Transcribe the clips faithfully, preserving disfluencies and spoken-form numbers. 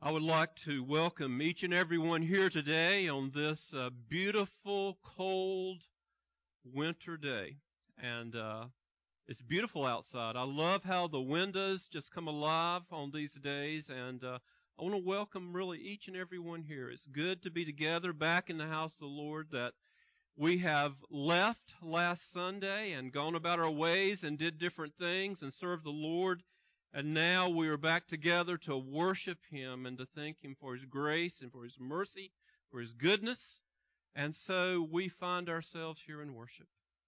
I would like to welcome each and every one here today on this uh, beautiful, cold winter day. And uh, it's beautiful outside. I love how the windows just come alive on these days. And uh, I want to welcome really each and every one here. It's good to be together back in the house of the Lord that we have left last Sunday and gone about our ways and did different things and served the Lord. And now we are back together to worship Him and to thank Him for His grace and for His mercy, for His goodness. And so we find ourselves here in worship.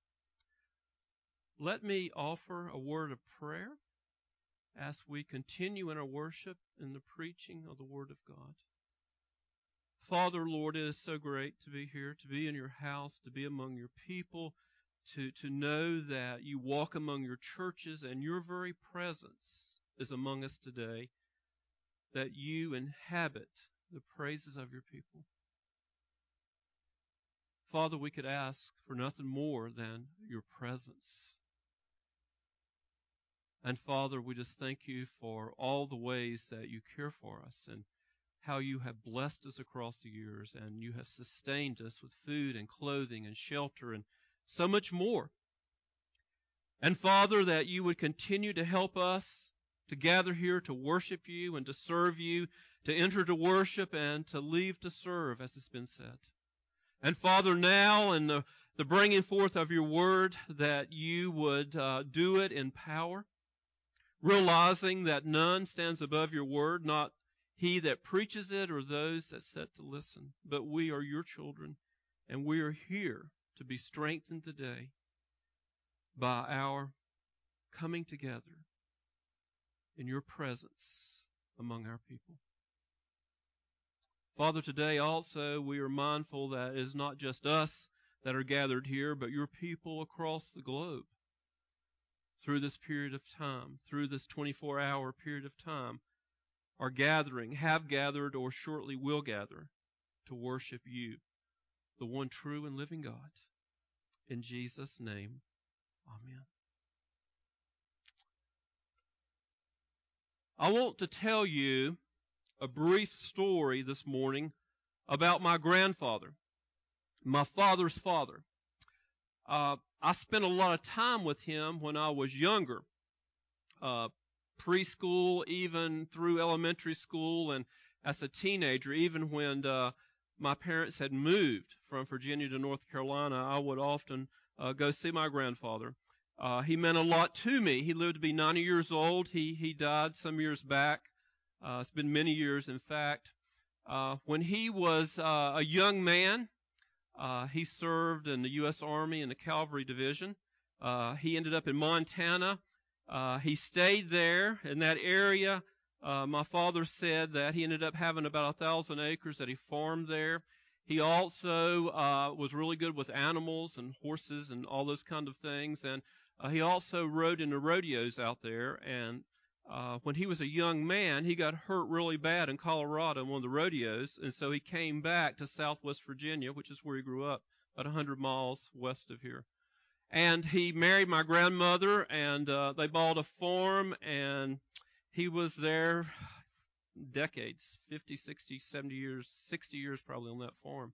Let me offer a word of prayer as we continue in our worship and the preaching of the Word of God. Father, Lord, it is so great to be here, to be in your house, to be among your people, to, to know that you walk among your churches and your very presence is among us today, that you inhabit the praises of your people. Father, we could ask for nothing more than your presence. And Father, we just thank you for all the ways that you care for us and how you have blessed us across the years and you have sustained us with food and clothing and shelter and so much more. And Father, that you would continue to help us to gather here to worship you and to serve you, to enter to worship and to leave to serve, as it's been said. And Father, now in the, the bringing forth of your word, that you would uh, do it in power, realizing that none stands above your word, not he that preaches it or those that sit to listen, but we are your children, and we are here to be strengthened today by our coming together in your presence among our people. Father, today also we are mindful that it is not just us that are gathered here, but your people across the globe through this period of time, through this twenty-four hour period of time, are gathering, have gathered, or shortly will gather to worship you, the one true and living God. In Jesus' name, amen. I want to tell you a brief story this morning about my grandfather, my father's father. Uh, I spent a lot of time with him when I was younger, uh, preschool, even through elementary school, and as a teenager, even when uh, my parents had moved from Virginia to North Carolina, I would often uh, go see my grandfather. Uh, he meant a lot to me. He lived to be ninety years old. He he died some years back. Uh, it's been many years, in fact. Uh, when he was uh, a young man, uh, he served in the U S Army in the Cavalry Division. Uh, he ended up in Montana. Uh, he stayed there in that area. Uh, my father said that he ended up having about a thousand acres that he farmed there. He also uh, was really good with animals and horses and all those kind of things. And uh, he also rode in the rodeos out there. And uh, when he was a young man, he got hurt really bad in Colorado in one of the rodeos. And so he came back to Southwest Virginia, which is where he grew up, about one hundred miles west of here. And he married my grandmother, and uh, they bought a farm, and he was there decades, fifty, sixty, seventy years, sixty years probably on that farm.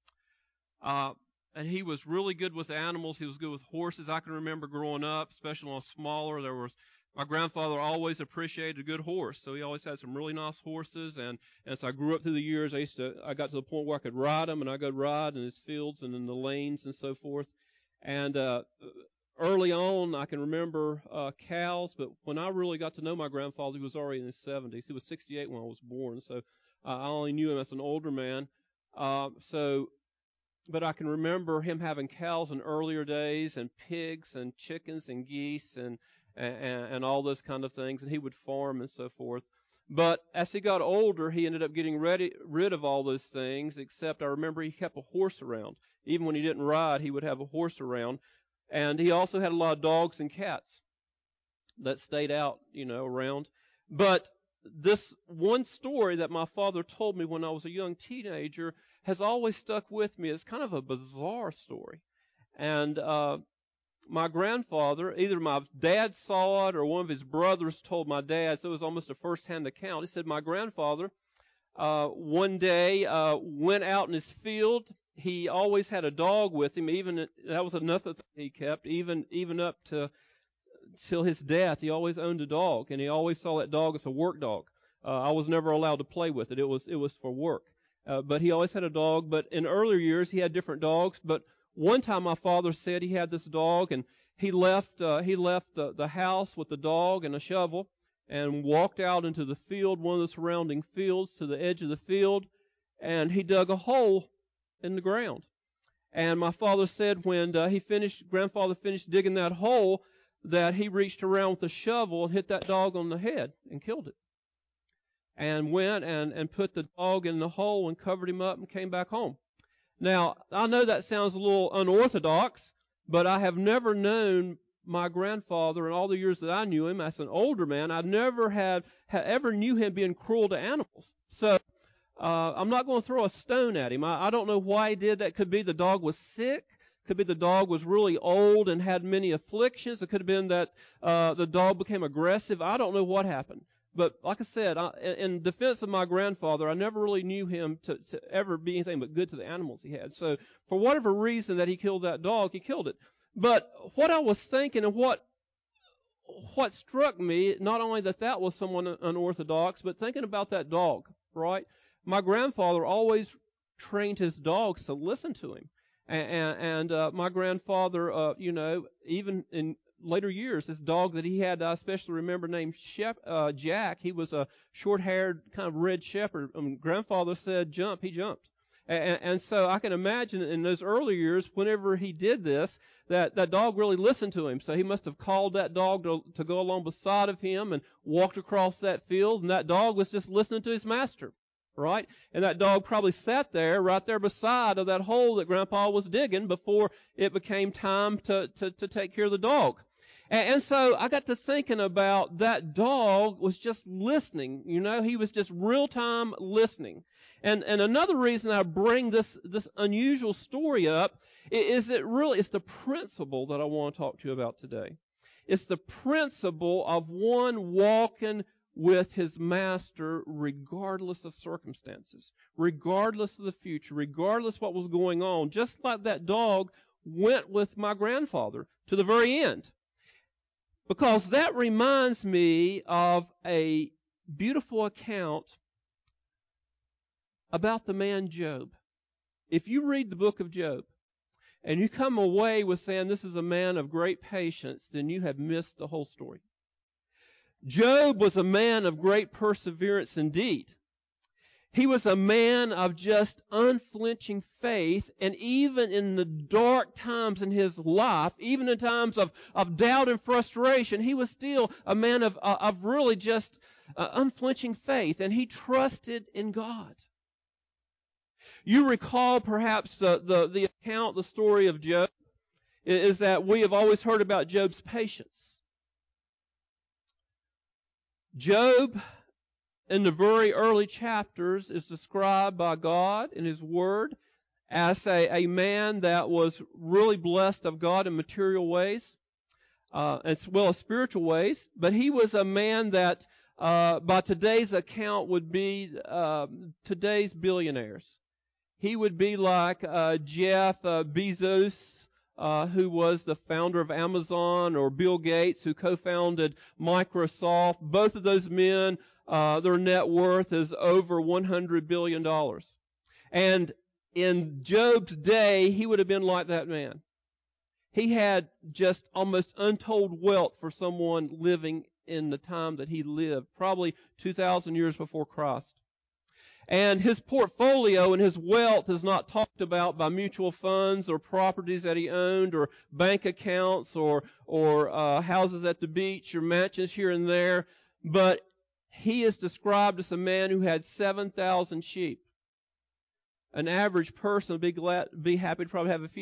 Uh, and he was really good with animals. He was good with horses. I can remember growing up, especially when I was smaller, there was, my grandfather always appreciated a good horse. So he always had some really nice horses. And, and as I grew up through the years, I used to, I got to the point where I could ride them, and I could ride in his fields and in the lanes and so forth. And, uh, early on, I can remember uh, cows, but when I really got to know my grandfather, he was already in his seventies. He was sixty-eight when I was born, so uh, I only knew him as an older man. Uh, so, but I can remember him having cows in earlier days, and pigs, and chickens, and geese, and and, and all those kind of things, and he would farm and so forth. But as he got older, he ended up getting ready, rid of all those things, except I remember he kept a horse around. Even when he didn't ride, he would have a horse around. And he also had a lot of dogs and cats that stayed out, you know, around. But this one story that my father told me when I was a young teenager has always stuck with me. It's kind of a bizarre story. And uh, my grandfather, either my dad saw it or one of his brothers told my dad, so it was almost a first-hand account. He said my grandfather uh, one day uh, went out in his field. He always had a dog with him. Even that was another thing he kept, even even up to till his death. He always owned a dog, and he always saw that dog as a work dog. Uh, I was never allowed to play with it. It was it was for work. Uh, but he always had a dog. But in earlier years, he had different dogs. But one time, my father said he had this dog, and he left uh, he left the, the house with the dog and a shovel, and walked out into the field, one of the surrounding fields, to the edge of the field, and he dug a hole in the ground. And my father said when uh, he finished, grandfather finished digging that hole, that he reached around with a shovel and hit that dog on the head and killed it. And went and, and put the dog in the hole and covered him up and came back home. Now, I know that sounds a little unorthodox, but I have never known my grandfather in all the years that I knew him as an older man. I never had, had ever knew him being cruel to animals. So uh, I'm not going to throw a stone at him. I, I don't know why he did that. Could be the dog was sick. Could be the dog was really old and had many afflictions. It could have been that uh, the dog became aggressive. I don't know what happened. But like I said, I, in defense of my grandfather, I never really knew him to, to ever be anything but good to the animals he had. So for whatever reason that he killed that dog, he killed it. But what I was thinking and what what struck me, not only that that was someone unorthodox, but thinking about that dog, right? My grandfather always trained his dogs to listen to him. And, and uh, my grandfather, uh, you know, even in later years, this dog that he had, I especially remember, named Shep, uh, Jack. He was a short-haired, kind of red shepherd. Um, grandfather said, "Jump," he jumped. And, and so I can imagine in those early years, whenever he did this, that that dog really listened to him. So he must have called that dog to, to go along beside of him and walked across that field, and that dog was just listening to his master. Right? And that dog probably sat there, right there beside of that hole that Grandpa was digging before it became time to, to, to take care of the dog. And, and so I got to thinking about that dog was just listening. You know, he was just real-time listening. And, and another reason I bring this, this unusual story up is it really, it's the principle that I want to talk to you about today. It's the principle of one walking with his master regardless of circumstances, regardless of the future, regardless what was going on, just like that dog went with my grandfather to the very end. Because that reminds me of a beautiful account about the man Job. If you read the book of Job and you come away with saying this is a man of great patience, then you have missed the whole story. Job was a man of great perseverance indeed. He was a man of just unflinching faith, and even in the dark times in his life, even in times of, of doubt and frustration, he was still a man of, of really just uh, unflinching faith, and he trusted in God. You recall perhaps uh, the, the account, the story of Job, is that we have always heard about Job's patience. Job, in the very early chapters, is described by God in His Word as a, a man that was really blessed of God in material ways, uh, as well as spiritual ways. But he was a man that, uh, by today's account, would be uh, today's billionaires. He would be like uh, Jeff uh, Bezos, Uh, who was the founder of Amazon, or Bill Gates, who co-founded Microsoft. Both of those men, uh, their net worth is over one hundred billion dollars. And in Job's day, he would have been like that man. He had just almost untold wealth for someone living in the time that he lived, probably two thousand years before Christ. And his portfolio and his wealth is not talked about by mutual funds or properties that he owned or bank accounts or or uh, houses at the beach or mansions here and there. But he is described as a man who had seven thousand sheep. An average person would be glad, be happy to probably have a few,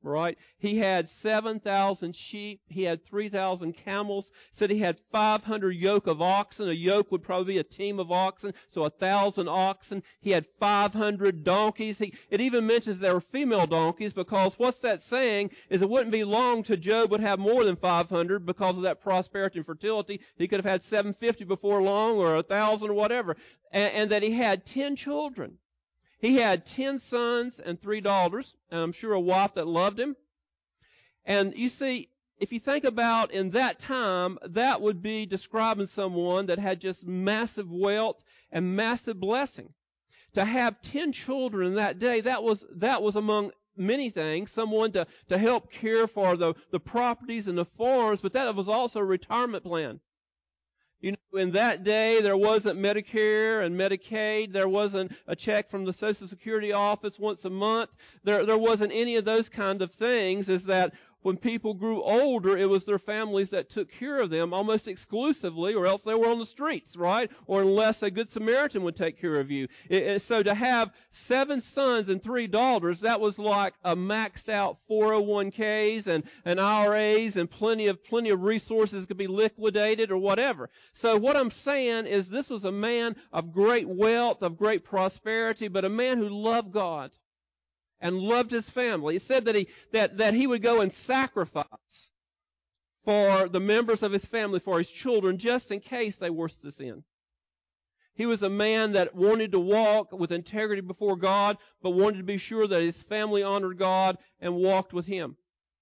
right? He had seven thousand sheep. He had three thousand camels. Said he had five hundred yoke of oxen. A yoke would probably be a team of oxen, so a thousand oxen. He had five hundred donkeys. He, it even mentions there were female donkeys, because what's that saying is it wouldn't be long till Job would have more than five hundred because of that prosperity and fertility. He could have had seven hundred fifty before long, or a thousand, or whatever. And, and that he had ten children. He had ten sons and three daughters, and I'm sure a wife that loved him. And you see, if you think about in that time, that would be describing someone that had just massive wealth and massive blessing. To have ten children in that day, that was that was among many things, someone to, to help care for the, the properties and the farms, but that was also a retirement plan. You know, in that day, there wasn't Medicare and Medicaid. There wasn't a check from the Social Security office once a month. There, there wasn't any of those kind of things. Is that when people grew older, it was their families that took care of them almost exclusively, or else they were on the streets, right? Or unless a good Samaritan would take care of you. It, it, so to have seven sons and three daughters, that was like a maxed out four oh one k's and, and I R A's, and plenty of plenty of resources could be liquidated or whatever. So what I'm saying is this was a man of great wealth, of great prosperity, but a man who loved God and loved his family. He said that he that, that he would go and sacrifice for the members of his family, for his children, just in case they were to sin. He was a man that wanted to walk with integrity before God, but wanted to be sure that his family honored God and walked with him.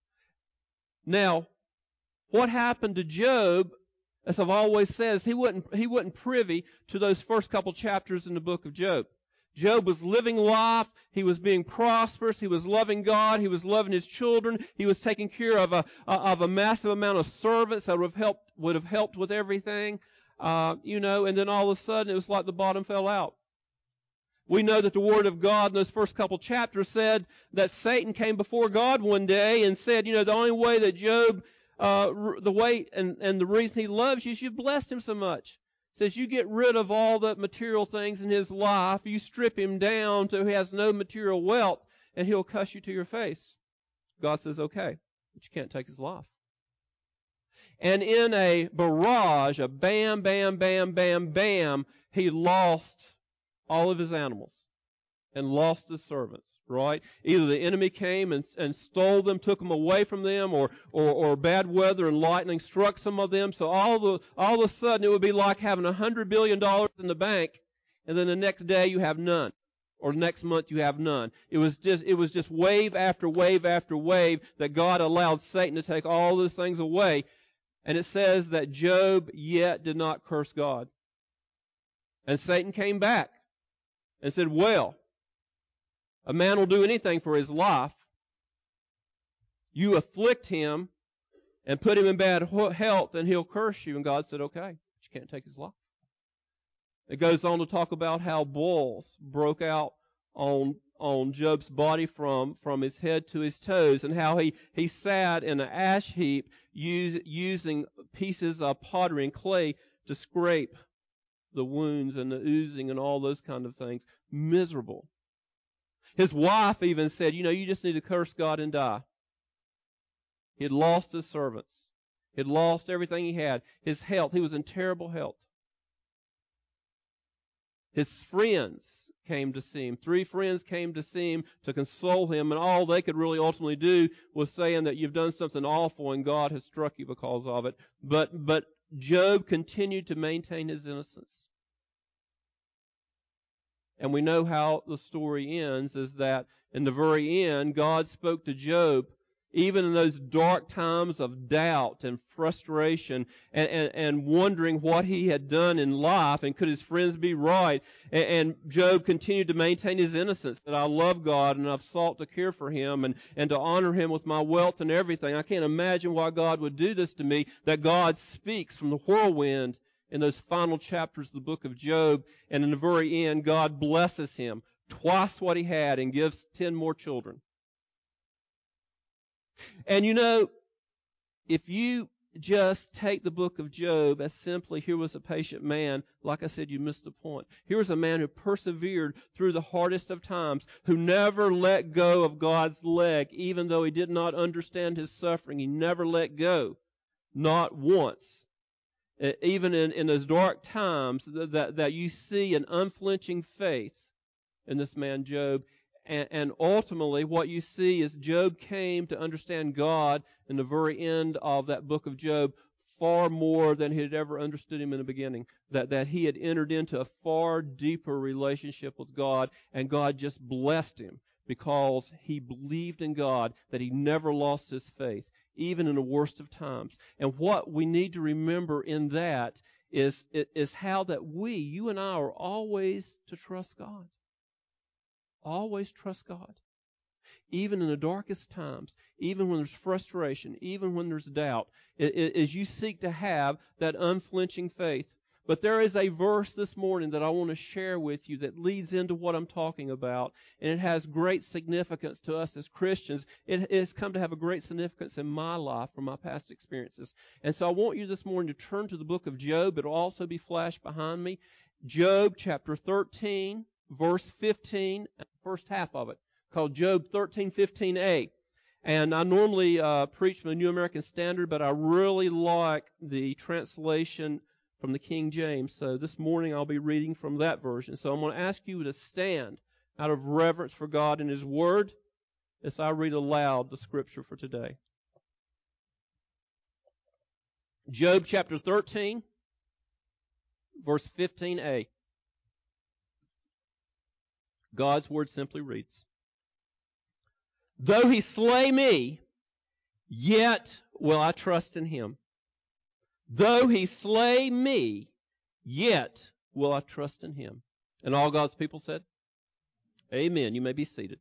Now, what happened to Job, as I've always said, is he wasn't, he wasn't privy to those first couple chapters in the book of Job. Job was living life. He was being prosperous. He was loving God. He was loving his children. He was taking care of a of a massive amount of servants that would have helped would have helped with everything, uh, you know. And then all of a sudden, it was like the bottom fell out. We know that the Word of God in those first couple chapters said that Satan came before God one day and said, you know, the only way that Job, uh, the way and and the reason he loves you is you've blessed him so much. Says you get rid of all the material things in his life, you strip him down till he has no material wealth, and he'll cuss you to your face. God says, okay, but you can't take his life. And in a barrage, a bam, bam, bam, bam, bam, he lost all of his animals and lost his servants, right? Either the enemy came and, and stole them, took them away from them, or, or, or bad weather and lightning struck some of them. So all the all of a sudden it would be like having a hundred billion dollars in the bank, and then the next day you have none, or next month you have none. It was just it was just wave after wave after wave that God allowed Satan to take all those things away. And it says that Job yet did not curse God. And Satan came back and said, well, a man will do anything for his life. You afflict him and put him in bad health, and he'll curse you. And God said, okay, but you can't take his life. It goes on to talk about how boils broke out on on Job's body from, from his head to his toes, and how he, he sat in an ash heap use, using pieces of pottery and clay to scrape the wounds and the oozing and all those kind of things. Miserable. His wife even said, you know, you just need to curse God and die. He had lost his servants. He had lost everything he had. His health. He was in terrible health. His friends came to see him. Three friends came to see him to console him, and all they could really ultimately do was saying that you've done something awful and God has struck you because of it. But, but Job continued to maintain his innocence. And we know how the story ends, is that in the very end, God spoke to Job, even in those dark times of doubt and frustration and, and, and wondering what he had done in life and could his friends be right. And, and Job continued to maintain his innocence, that I love God and I've sought to care for him and, and to honor him with my wealth and everything. I can't imagine why God would do this to me, that God speaks from the whirlwind in those final chapters of the book of Job, and in the very end, God blesses him twice what he had and gives ten more children. And you know, if you just take the book of Job as simply, here was a patient man. Like I said, you missed the point. Here was a man who persevered through the hardest of times, who never let go of God's leg, even though he did not understand his suffering. He never let go, not once. Even in, in those dark times, that, that you see an unflinching faith in this man Job. And, and ultimately, what you see is Job came to understand God in the very end of that book of Job far more than he had ever understood him in the beginning. That, that he had entered into a far deeper relationship with God, and God just blessed him because he believed in God, that he never lost his faith, even in the worst of times. And what we need to remember in that is, is how that we, you and I, are always to trust God. Always trust God. Even in the darkest times, even when there's frustration, even when there's doubt, as you seek to have that unflinching faith. But there is a verse this morning that I want to share with you that leads into what I'm talking about, and it has great significance to us as Christians. It has come to have a great significance in my life from my past experiences. And so I want you this morning to turn to the book of Job. It will also be flashed behind me. Job chapter thirteen, verse fifteen, first half of it, called Job thirteen fifteen a. And I normally uh, preach from the New American Standard, but I really like the translation from the King James. So this morning I'll be reading from that version. So I'm going to ask you to stand out of reverence for God and His Word as I read aloud the Scripture for today. Job chapter thirteen, verse fifteen a. God's Word simply reads, "Though he slay me, yet will I trust in him. Though he slay me, yet will I trust in him." And all God's people said, Amen. You may be seated.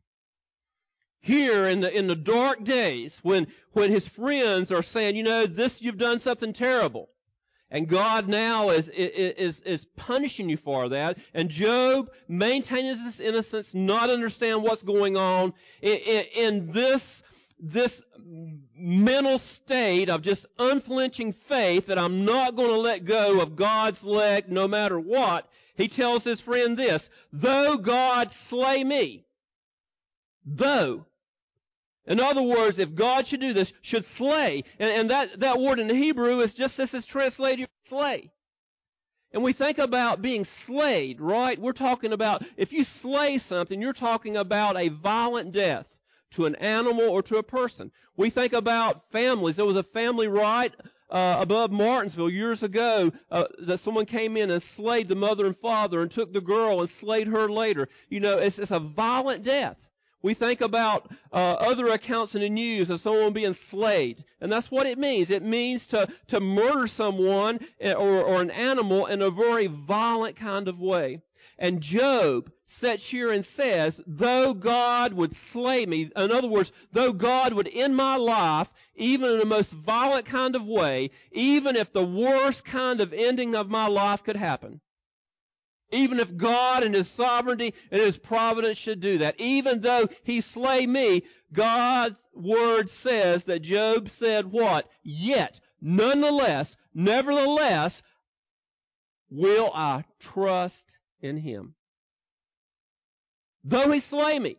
Here in the in the dark days, when when his friends are saying, you know, this, you've done something terrible, and God now is is is punishing you for that, and Job maintains his innocence, not understand what's going on in, in, in this this mental state of just unflinching faith that I'm not going to let go of God's leg no matter what. He tells his friend this: though God slay me, though. In other words, if God should do this, should slay, and, and that, that word in the Hebrew is just as it's translated, slay. And we think about being slayed, right? We're talking about, if you slay something, you're talking about a violent death to an animal or to a person. We think about families. There was a family right uh, above Martinsville years ago uh, that someone came in and slayed the mother and father and took the girl and slayed her later. You know, it's, it's a violent death. We think about uh, other accounts in the news of someone being slayed, and that's what it means. It means to, to murder someone or, or an animal in a very violent kind of way. And Job sits here and says, though God would slay me, in other words, though God would end my life, even in the most violent kind of way, even if the worst kind of ending of my life could happen, even if God and His sovereignty and His providence should do that, even though He slay me, God's Word says that Job said what? Yet, nonetheless, nevertheless, will I trust in Him. Though He slay me,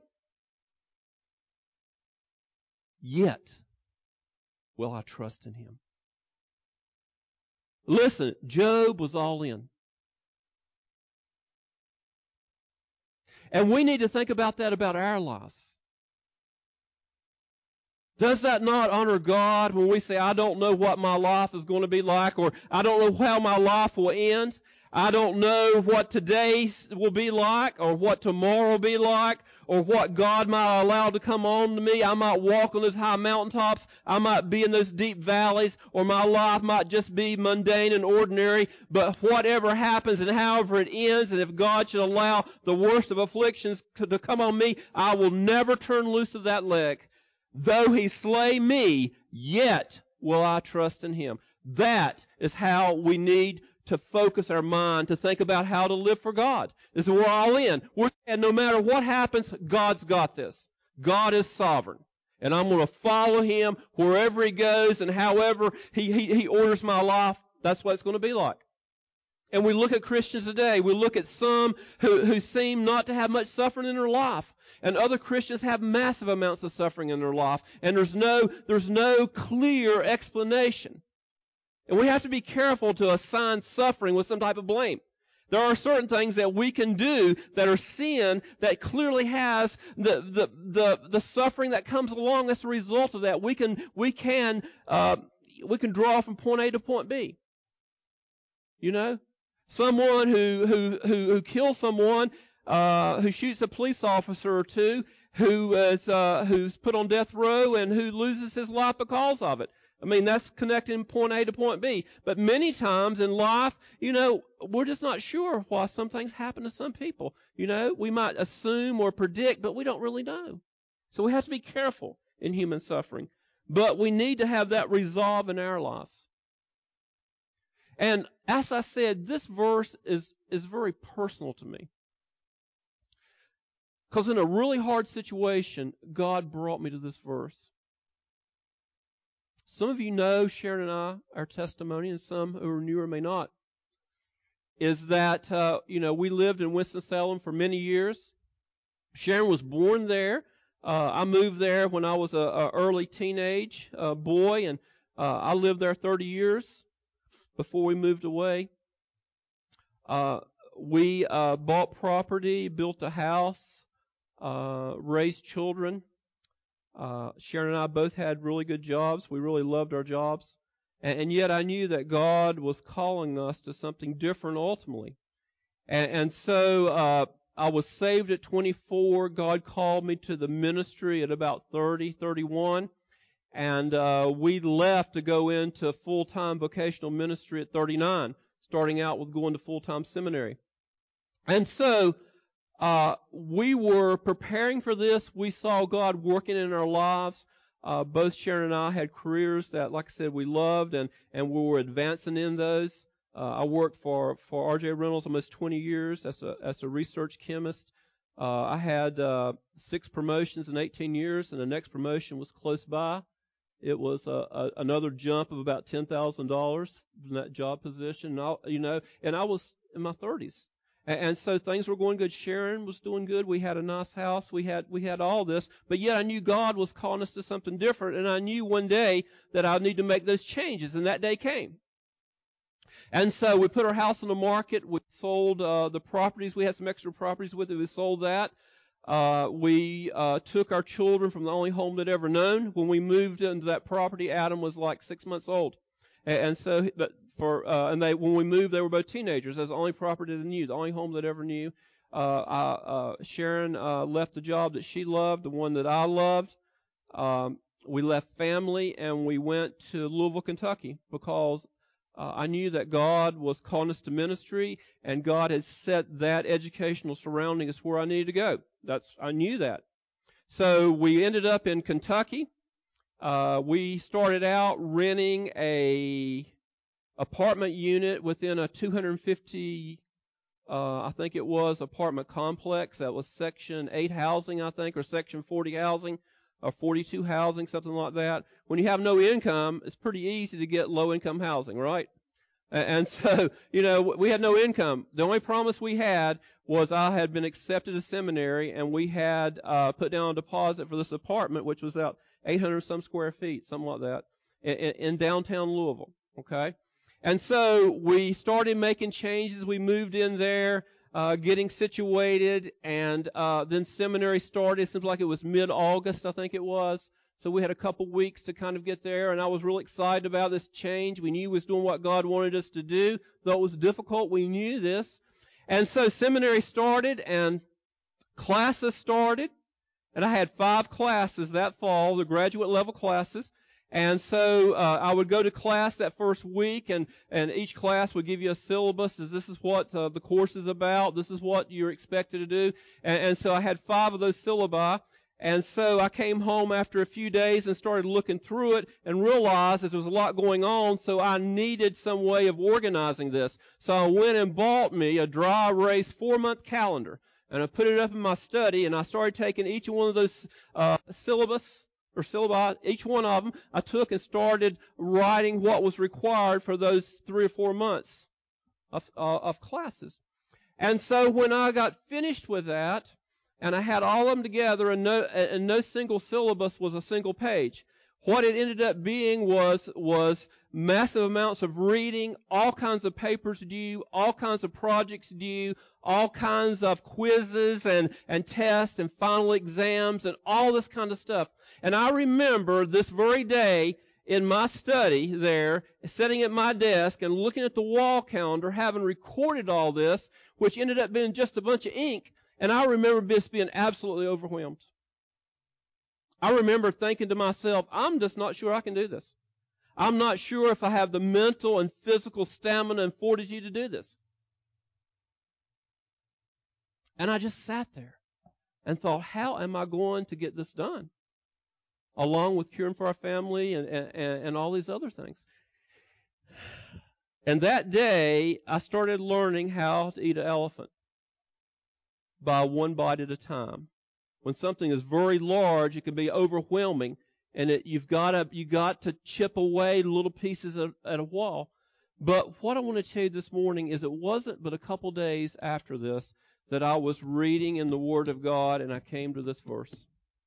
yet will I trust in Him. Listen, Job was all in. And we need to think about that about our lives. Does that not honor God when we say, I don't know what my life is going to be like, or I don't know how my life will end? I don't know what today will be like, or what tomorrow will be like, or what God might allow to come on to me. I might walk on those high mountaintops. I might be in those deep valleys, or my life might just be mundane and ordinary. But whatever happens and however it ends, and if God should allow the worst of afflictions to, to come on me, I will never turn loose of that leg. Though He slay me, yet will I trust in Him. That is how we need to focus our mind, to think about how to live for God. Is we're all in. We're saying no matter what happens, God's got this. God is sovereign. and I'm going to follow him wherever he goes and however he, he, he orders my life. That's what it's going to be like. And we look at Christians today. We look at some who, who seem not to have much suffering in their life. And other Christians have massive amounts of suffering in their life. And there's no, there's no clear explanation. And we have to be careful to assign suffering with some type of blame. There are certain things that we can do that are sin that clearly has the the the, the suffering that comes along as a result of that. We can we can uh, we can draw from point A to point B. You know, someone who who who, who kills someone, uh, who shoots a police officer or two, who is uh, who's put on death row and who loses his life because of it. I mean, that's connecting point A to point B. But many times in life, you know, we're just not sure why some things happen to some people. You know, we might assume or predict, but we don't really know. So we have to be careful in human suffering. But we need to have that resolve in our lives. And as I said, this verse is, is very personal to me. Because in a really hard situation, God brought me to this verse. Some of you know, Sharon and I, our testimony, and some who are newer may not, is that, uh, you know, we lived in Winston-Salem for many years. Sharon was born there. Uh, I moved there when I was a, a early teenage uh, boy, and uh, I lived there thirty years before we moved away. Uh, we uh, bought property, built a house, uh, raised children. Uh, Sharon and I both had really good jobs. We really loved our jobs. And, and yet I knew that God was calling us to something different ultimately. And, and so uh, I was saved at twenty-four. God called me to the ministry at about thirty, thirty-one. And uh, we left to go into full-time vocational ministry at thirty-nine, starting out with going to full-time seminary. And so Uh, we were preparing for this. We saw God working in our lives. Uh, both Sharon and I had careers that, like I said, we loved, and, and we were advancing in those. Uh, I worked for, for R J Reynolds almost twenty years as a, as a research chemist. Uh, I had uh, six promotions in eighteen years, and the next promotion was close by. It was a, a, another jump of about ten thousand dollars from that job position. And I, you know, and I was in my thirties. And so things were going good. Sharon was doing good. We had a nice house. We had we had all this. But yet I knew God was calling us to something different. And I knew one day that I need to make those changes. And that day came. And so we put our house on the market. We sold uh, the properties. We had some extra properties with it. We sold that. Uh, we uh, took our children from the only home they'd ever known. When we moved into that property, Adam was like six months old. And, and so, but For, uh, and they, when we moved, they were both teenagers. That's the only property they knew, the only home that ever knew. Uh, I, uh, Sharon uh, left the job that she loved, the one that I loved. Um, we left family and we went to Louisville, Kentucky, because uh, I knew that God was calling us to ministry, and God had set that educational surrounding as where I needed to go. That's I knew that. So we ended up in Kentucky. Uh, we started out renting a apartment unit within a two hundred fifty, uh, I think it was, apartment complex. That was Section eight housing, I think, or Section forty housing, or forty-two housing, something like that. When you have no income, it's pretty easy to get low-income housing, right? And so, you know, we had no income. The only promise we had was I had been accepted to seminary, and we had uh, put down a deposit for this apartment, which was about eight hundred some square feet, something like that, in, in downtown Louisville, okay? And so we started making changes. We moved in there, uh, getting situated, and uh, then seminary started. It seems like it was mid-August, I think it was. So we had a couple weeks to kind of get there, and I was really excited about this change. We knew we was doing what God wanted us to do. Though it was difficult, we knew this. And so seminary started, and classes started, and I had five classes that fall, the graduate level classes. And so uh, I would go to class that first week, and, and each class would give you a syllabus. As this is what uh, the course is about. This is what you're expected to do. And, and so I had five of those syllabi. And so I came home after a few days and started looking through it and realized that there was a lot going on, so I needed some way of organizing this. So I went and bought me a dry erase four-month calendar, and I put it up in my study, and I started taking each one of those uh, syllabus or syllabi, each one of them, I took and started writing what was required for those three or four months of, uh, of classes. And so when I got finished with that, and I had all of them together, and no, and no single syllabus was a single page, what it ended up being was was massive amounts of reading, all kinds of papers due, all kinds of projects due, all kinds of quizzes and, and tests and final exams and all this kind of stuff. And I remember this very day in my study there, sitting at my desk and looking at the wall calendar, having recorded all this, which ended up being just a bunch of ink, and I remember just being absolutely overwhelmed. I remember thinking to myself, I'm just not sure I can do this. I'm not sure if I have the mental and physical stamina and fortitude to do this. And I just sat there and thought, how am I going to get this done? Along with caring for our family and, and, and all these other things. And that day, I started learning how to eat an elephant by one bite at a time. When something is very large, it can be overwhelming, and it, you've got to you got to chip away little pieces at, at a while. But what I want to tell you this morning is it wasn't but a couple days after this that I was reading in the Word of God, and I came to this verse.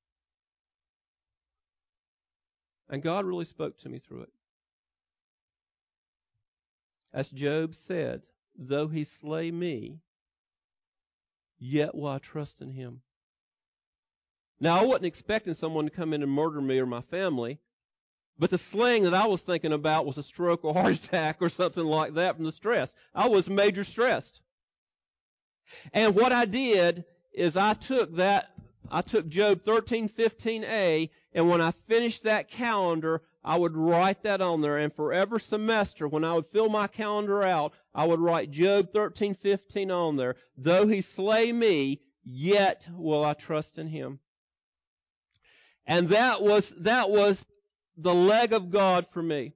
And God really spoke to me through it. As Job said, though he slay me, yet will I trust in him. Now, I wasn't expecting someone to come in and murder me or my family, but the slaying that I was thinking about was a stroke or heart attack or something like that from the stress. I was major stressed. And what I did is I took that, I took Job thirteen fifteen a, and when I finished that calendar, I would write that on there. And for every semester, when I would fill my calendar out, I would write Job thirteen fifteen on there. Though he slay me, yet will I trust in him. And that was that was the leg of God for me.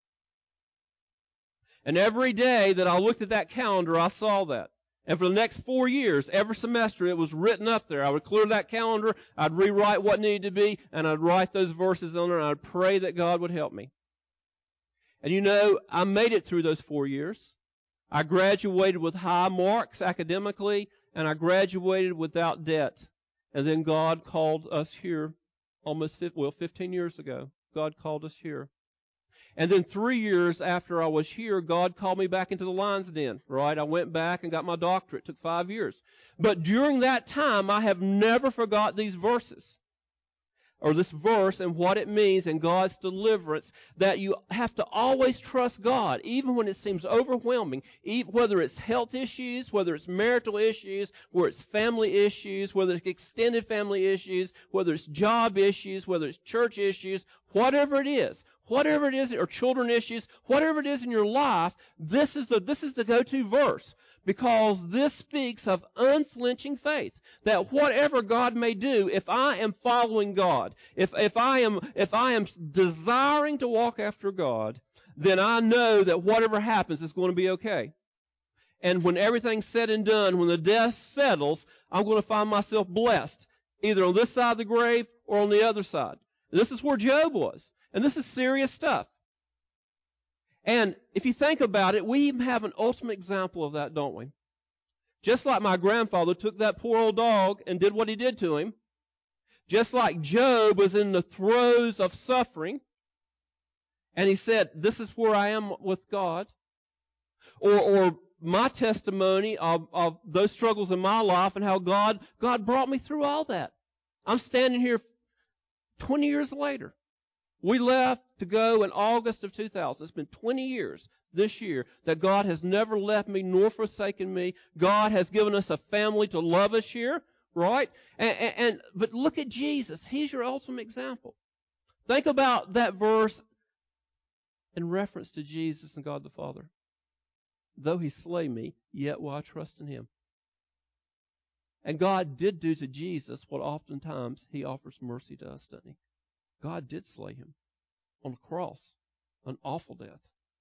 And every day that I looked at that calendar, I saw that. And for the next four years, every semester, it was written up there. I would clear that calendar, I'd rewrite what needed to be, and I'd write those verses on there, and I'd pray that God would help me. And you know, I made it through those four years. I graduated with high marks academically, and I graduated without debt. And then God called us here almost, well, fifteen years ago. God called us here. And then three years after I was here, God called me back into the lion's den, right? I went back and got my doctorate. It took five years. But during that time, I have never forgot these verses, or this verse and what it means and God's deliverance, that you have to always trust God, even when it seems overwhelming, whether it's health issues, whether it's marital issues, whether it's family issues, whether it's extended family issues, whether it's job issues, whether it's church issues, whatever it is, whatever it is, or children issues, whatever it is in your life, this is the, this is the go-to verse. Because this speaks of unflinching faith, that whatever God may do, if I am following God, if, if I am, if I am desiring to walk after God, then I know that whatever happens is going to be okay. And when everything's said and done, when the dust settles, I'm going to find myself blessed, either on this side of the grave or on the other side. This is where Job was. And this is serious stuff. And if you think about it, we even have an ultimate example of that, don't we? Just like my grandfather took that poor old dog and did what he did to him, just like Job was in the throes of suffering, and he said, this is where I am with God, or, or my testimony of, of those struggles in my life and how God, God brought me through all that. I'm standing here twenty years later. We left to go in August of two thousand. It's been twenty years this year that God has never left me nor forsaken me. God has given us a family to love us here, right? And, and, and but look at Jesus. He's your ultimate example. Think about that verse in reference to Jesus and God the Father. Though he slay me, yet will I trust in him. And God did do to Jesus what oftentimes he offers mercy to us, doesn't he? God did slay him on a cross, an awful death.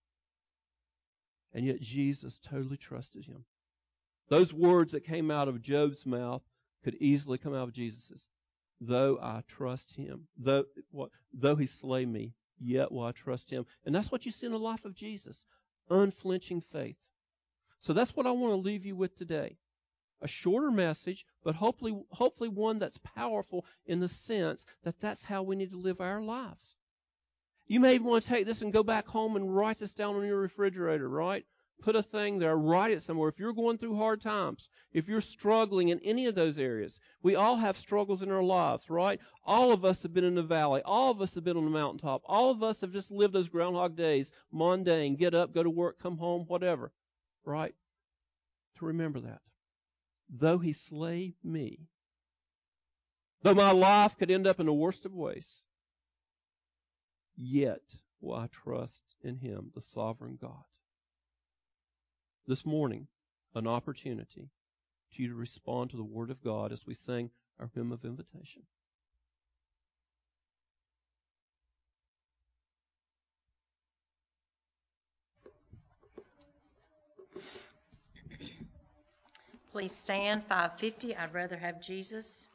And yet Jesus totally trusted him. Those words that came out of Job's mouth could easily come out of Jesus's. though I trust him, though what, though he slay me, yet will I trust him. And that's what you see in the life of Jesus, unflinching faith. So that's what I want to leave you with today. A shorter message, but hopefully, hopefully one that's powerful in the sense that that's how we need to live our lives. You may want to take this and go back home and write this down on your refrigerator, right? Put a thing there, write it somewhere. If you're going through hard times, if you're struggling in any of those areas, we all have struggles in our lives, right? All of us have been in the valley. All of us have been on the mountaintop. All of us have just lived those Groundhog Days, mundane, get up, go to work, come home, whatever, right? To remember that. Though he slay me, though my life could end up in the worst of ways, yet will I trust in him, the sovereign God. This morning, an opportunity for you to respond to the Word of God as we sing our hymn of invitation. Please stand. five fifty, I'd rather have Jesus.